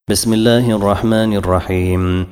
بسم الله الرحمن الرحيم.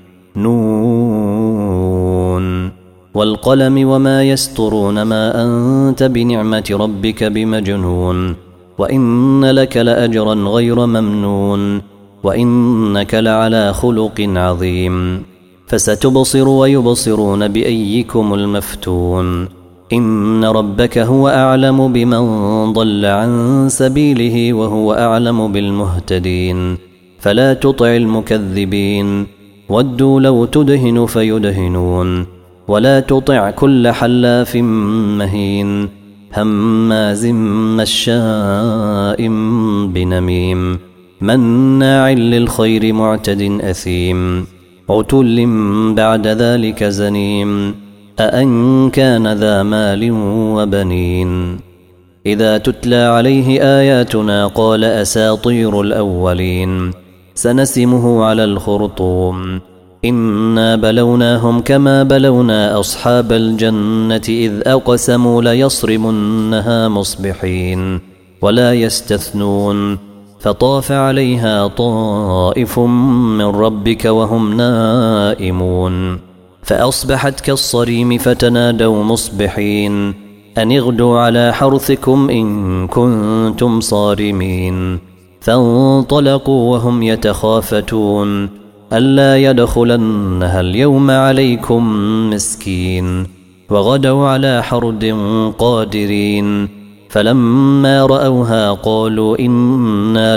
نون والقلم وما يسطرون ما أنت بنعمة ربك بمجنون وإن لك لأجرا غير ممنون وإنك لعلى خلق عظيم فستبصر ويبصرون بأيكم المفتون إن ربك هو أعلم بمن ضل عن سبيله وهو أعلم بالمهتدين فلا تطع المكذبين ودوا لو تدهن فيدهنون ولا تطع كل حلاف مهين هماز مشاء بنميم مناع للخير معتد أثيم عتل بعد ذلك زنيم أأن كان ذا مال وبنين إذا تتلى عليه آياتنا قال أساطير الأولين سنسمه على الخرطوم إنا بلوناهم كما بلونا أصحاب الجنة إذ أقسموا ليصرمنها مصبحين ولا يستثنون فطاف عليها طائف من ربك وهم نائمون فأصبحت كالصريم فتنادوا مصبحين أن اغدوا على حرثكم إن كنتم صارمين فانطلقوا وهم يتخافتون ألا يدخلنها اليوم عليكم مسكين وغدوا على حرد قادرين فلما رأوها قالوا إنا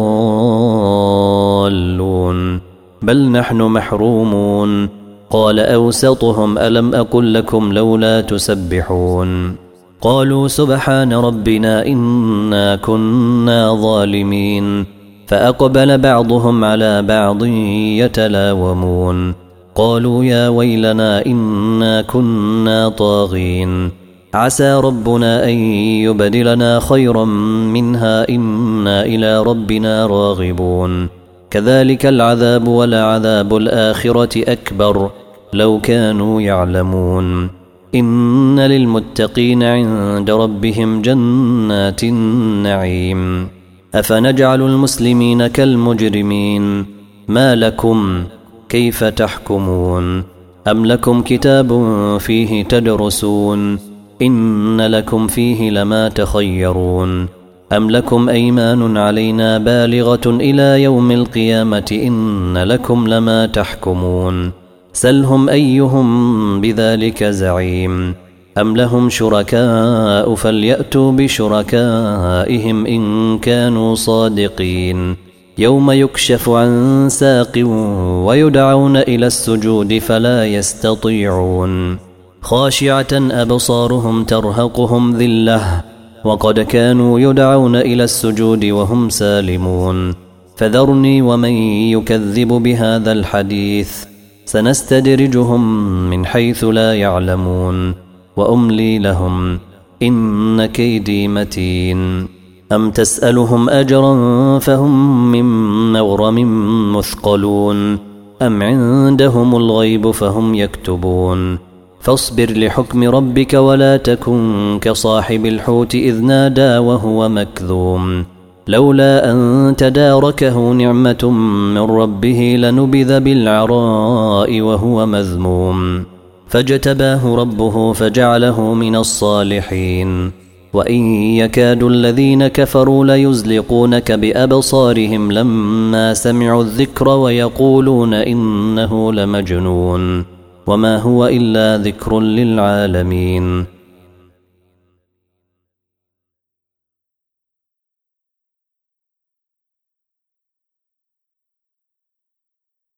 لضالون بل نحن محرومون قال أوسطهم ألم أقل لكم لولا تسبحون قالوا سبحان ربنا إنا كنا ظالمين فأقبل بعضهم على بعض يتلاومون قالوا يا ويلنا إنا كنا طاغين عسى ربنا أن يبدلنا خيرا منها إنا إلى ربنا راغبون كذلك العذاب ولعذاب الآخرة أكبر لو كانوا يعلمون إن للمتقين عند ربهم جنات النعيم أفنجعل المسلمين كالمجرمين ما لكم كيف تحكمون أم لكم كتاب فيه تدرسون إن لكم فيه لما تخيرون أم لكم أيمان علينا بالغة إلى يوم القيامة إن لكم لما تحكمون سلهم أيهم بذلك زعيم أم لهم شركاء فليأتوا بشركائهم إن كانوا صادقين يوم يكشف عن ساق ويدعون إلى السجود فلا يستطيعون خاشعة أبصارهم ترهقهم ذلة وقد كانوا يدعون إلى السجود وهم سالمون فذرني ومن يكذب بهذا الحديث سنستدرجهم من حيث لا يعلمون وأملي لهم إن كيدي متين أم تسألهم أجرا فهم من مغرم مثقلون أم عندهم الغيب فهم يكتبون فاصبر لحكم ربك ولا تكن كصاحب الحوت إذ نادى وهو مكذوم لولا أن تداركه نعمة من ربه لنبذ بالعراء وهو مذموم فاجتباه ربه فجعله من الصالحين وإن يكاد الذين كفروا ليزلقونك بأبصارهم لما سمعوا الذكر ويقولون إنه لمجنون وما هو إلا ذكر للعالمين